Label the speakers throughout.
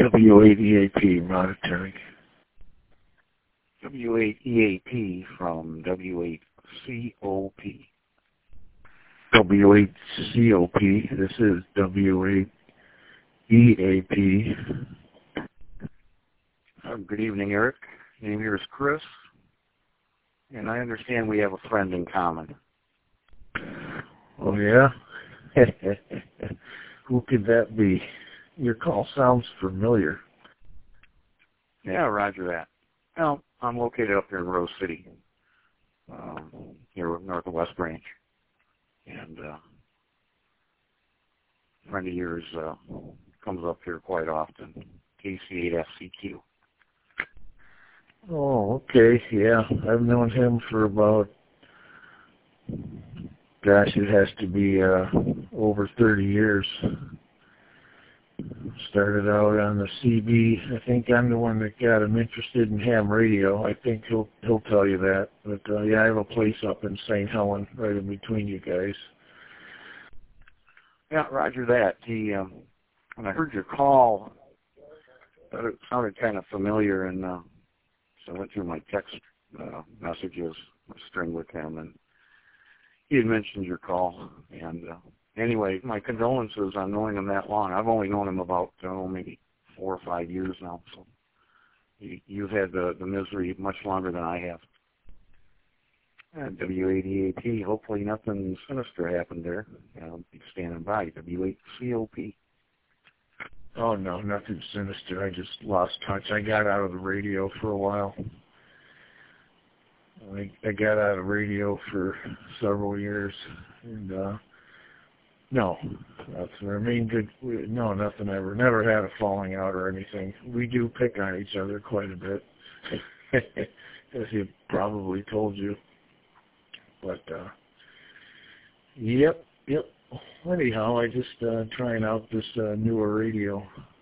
Speaker 1: W8EAP monitoring.
Speaker 2: W8EAP from W8COP.
Speaker 1: W8COP, this is W8EAP.
Speaker 2: Good evening, Eric. Name here is Chris, and I understand we have a friend in common.
Speaker 1: Oh, yeah? Who could that be? Your call sounds familiar.
Speaker 2: Yeah, roger that. Well, I'm located up here in Rose City, here north of West Branch. And a friend of yours comes up here quite often, KC8FCQ.
Speaker 1: Oh, okay, yeah. I've known him for about, gosh, it has to be over 30 years. Started out on the CB. I think I'm the one that got him interested in ham radio. I think he'll tell you that. But yeah, I have a place up in St. Helen, right in between you guys.
Speaker 2: Yeah, roger that. When I heard your call, it sounded kind of familiar, and so I went through my text messages, a string with him, and he had mentioned your call. And anyway, my condolences on knowing him that long. I've only known him about, maybe 4 or 5 years now. So you've had the misery much longer than I have. W8EAP, hopefully nothing sinister happened there. I'll be standing by. W8COP.
Speaker 1: Oh, no, nothing sinister. I just lost touch. I got out of the radio for a while. I got out of radio for several years, and no, nothing. Remained good. No, nothing ever. Never had a falling out or anything. We do pick on each other quite a bit, as he probably told you. But yep. Anyhow, I just trying out this newer radio,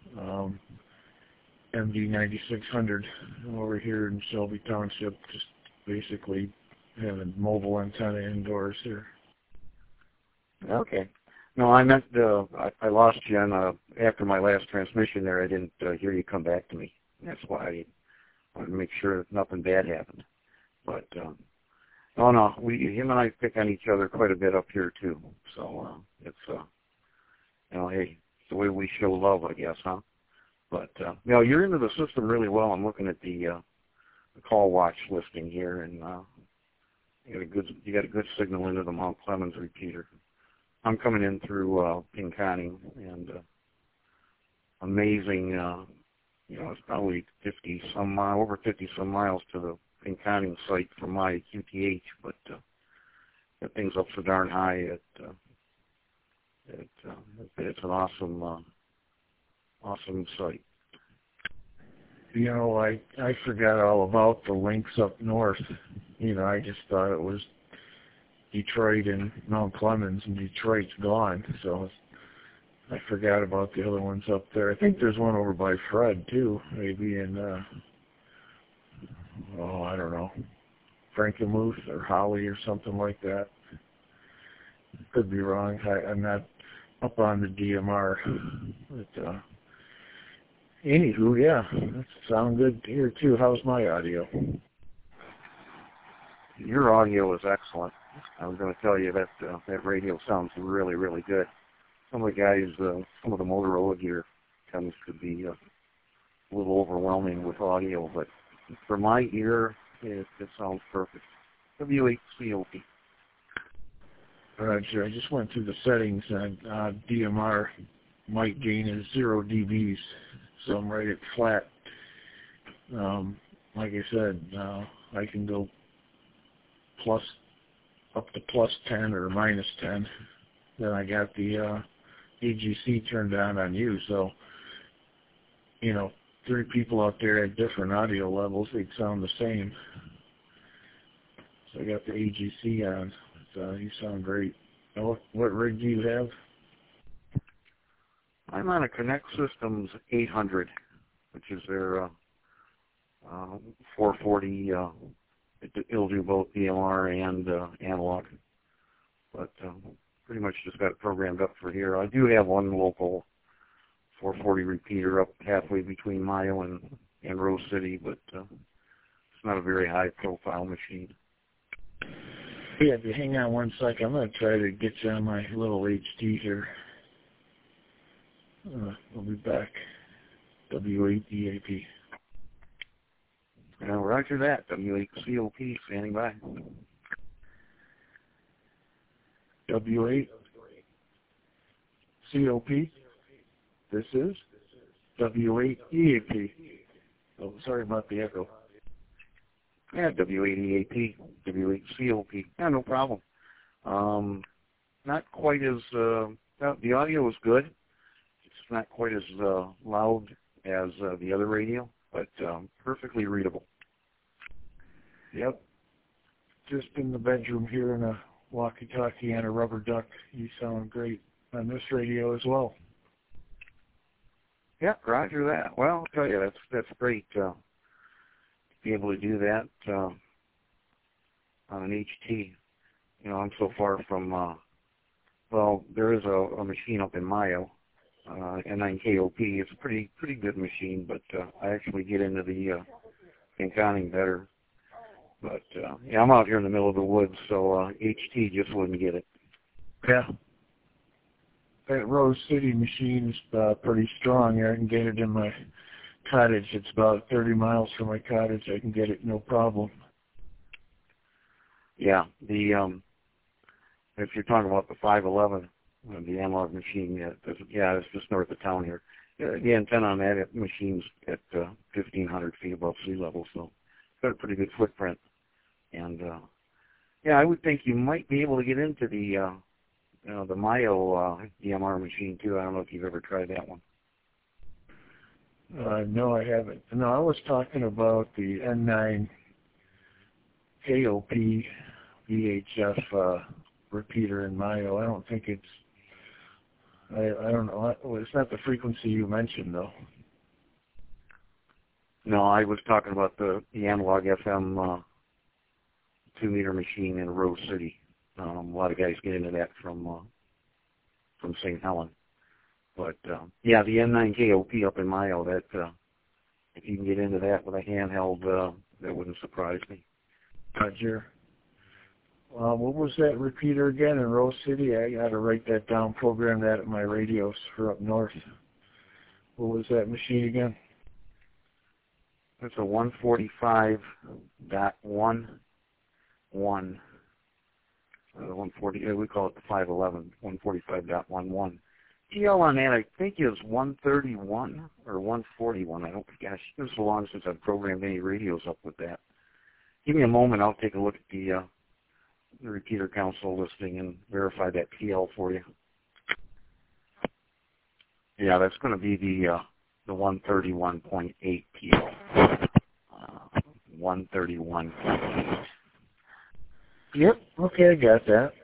Speaker 1: MD9600, over here in Shelby Township. Just basically having mobile antenna indoors here.
Speaker 2: Okay. No, I meant I lost you after my last transmission there. I didn't hear you come back to me. That's why I wanted to make sure that nothing bad happened. But no, him and I pick on each other quite a bit up here too. So it's hey, it's the way we show love, I guess, huh? But you're into the system really well. I'm looking at the call watch listing here, and you got a good signal into the Mount Clemens repeater. I'm coming in through Pinconning, and amazing. It's probably over 50 some miles to the Pinconning site from my QTH, but that thing's up so darn high. It's an awesome site.
Speaker 1: I forgot all about the links up north. I just thought it was Detroit and Mount Clemens, and Detroit's gone, so I forgot about the other ones up there. I think there's one over by Fred, too, maybe in, I don't know, Frankenmuth or Holly or something like that. Could be wrong. I'm not up on the DMR, but anywho, yeah, that sounds good here, too. How's my audio?
Speaker 2: Your audio is excellent. I was going to tell you that that radio sounds really, really good. Some of the guys, some of the Motorola gear tends to be a little overwhelming with audio, but for my ear, it sounds perfect. W8COP.
Speaker 1: Roger. I just went through the settings, and DMR mic gain is 0 dBs, so I'm right at flat. Like I said, I can go up to +10 or -10. Then I got the AGC turned on you, so 3 people out there at different audio levels, they'd sound the same. So I got the AGC on. So you sound great. Now, what rig do you have?
Speaker 2: I'm on a Connect Systems 800, which is their 440. It'll do both DMR and analog, but pretty much just got it programmed up for here. I do have one local 440 repeater up halfway between Mayo and Rose City, but it's not a very high-profile machine.
Speaker 1: Yeah, if you hang on one second, I'm going to try to get you on my little HT here. I'll be back. W8EAP.
Speaker 2: Roger that. W8COP, standing by.
Speaker 1: W8COP. This is W8EAP. Oh, sorry about the echo.
Speaker 2: Yeah, W8EAP, W8COP. Yeah, no problem. Not quite as, the audio is good. It's not quite as loud as the other radio, but perfectly readable.
Speaker 1: Yep. Just in the bedroom here in a walkie-talkie and a rubber duck. You sound great on this radio as well.
Speaker 2: Yeah, roger that. Well, I'll tell you, that's great to be able to do that on an HT. You know, I'm so far from, well, there is a machine up in Mayo, N9KOP. It's a pretty good machine, but I actually get into the Pinconning better. But, yeah, I'm out here in the middle of the woods, so HT just wouldn't get it.
Speaker 1: Yeah. That Rose City machine's pretty strong. I can get it in my cottage. It's about 30 miles from my cottage. I can get it no problem.
Speaker 2: Yeah, the if you're talking about the 511, the analog machine, it's just north of town here. The antenna on that machine's at 1,500 feet above sea level, so it's got a pretty good footprint. And yeah, I would think you might be able to get into the the Mayo DMR machine too. I don't know if you've ever tried that one.
Speaker 1: No, I haven't. No, I was talking about the N9 KOP VHF repeater in Mayo. I don't think it's, I don't know, it's not the frequency you mentioned though.
Speaker 2: No, I was talking about the analog FM 2-meter machine in Rose City. A lot of guys get into that from St. Helen. But, yeah, the N9KOP up in Mayo, that if you can get into that with a handheld, that wouldn't surprise me.
Speaker 1: Roger. What was that repeater again in Rose City? I got to write that down, program that at my radios for up north. What was that machine again?
Speaker 2: It's a 145.11. 140, we call it the 511, 145.11. TL on that, I think, is 131 or 141. I don't, gosh, it's been so long since I've programmed any radios up with that. Give me a moment, I'll take a look at the repeater console listing and verify that TL for you. Yeah, that's going to be the 131.8 TL. 131.8.
Speaker 1: Yep, okay, I got that.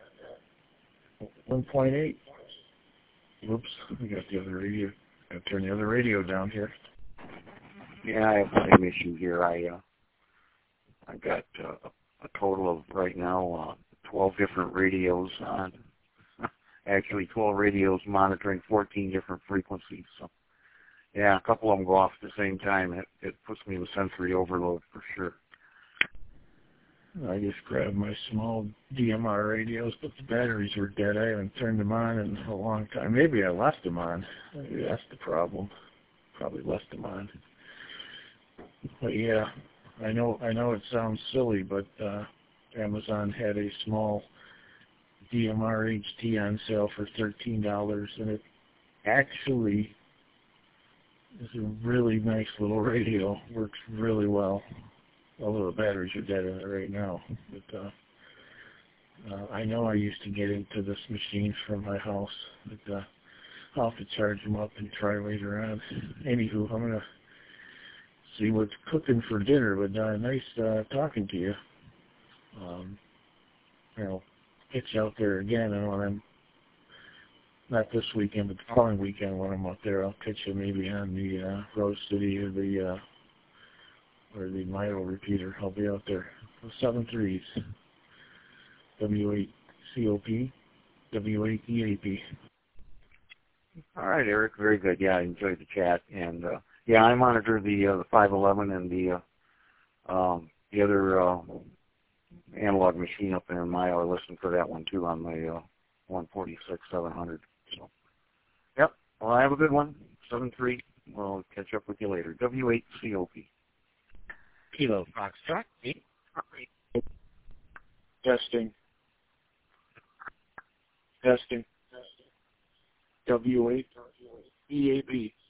Speaker 1: 1.8. Whoops, we got the other radio. Got to turn the other radio down here.
Speaker 2: Yeah, I have the same issue here. I got a total of right now 12 different radios on. Actually, 12 radios monitoring 14 different frequencies. So, yeah, a couple of them go off at the same time. It puts me in sensory overload for sure.
Speaker 1: I just grabbed my small DMR radios, but the batteries were dead. I haven't turned them on in a long time. Maybe I left them on. Maybe that's the problem. Probably left them on. But yeah, I know it sounds silly, but Amazon had a small DMR HT on sale for $13, and it actually is a really nice little radio. Works really well. Although the batteries are dead in it right now. But I know I used to get into this machine from my house. But I'll have to charge them up and try later on. Anywho, I'm going to see what's cooking for dinner. But nice talking to you. I'll get you out there again. And when I'm, not this weekend, but the following weekend when I'm out there, I'll catch you maybe on the Rose City or the Mayo repeater. I'll be out there. 7.3s. W8COP, W8EAP.
Speaker 2: All right, Eric. Very good. Yeah, I enjoyed the chat, and yeah, I monitor the 511 and the other analog machine up there in Mile. I listen for that one too on my 146 700. So, yep. Well, have a good one. 7-3. We'll catch up with you later. W8COP.
Speaker 3: Kilo Foxtrot 8.
Speaker 1: Testing. Testing. W8 EAB.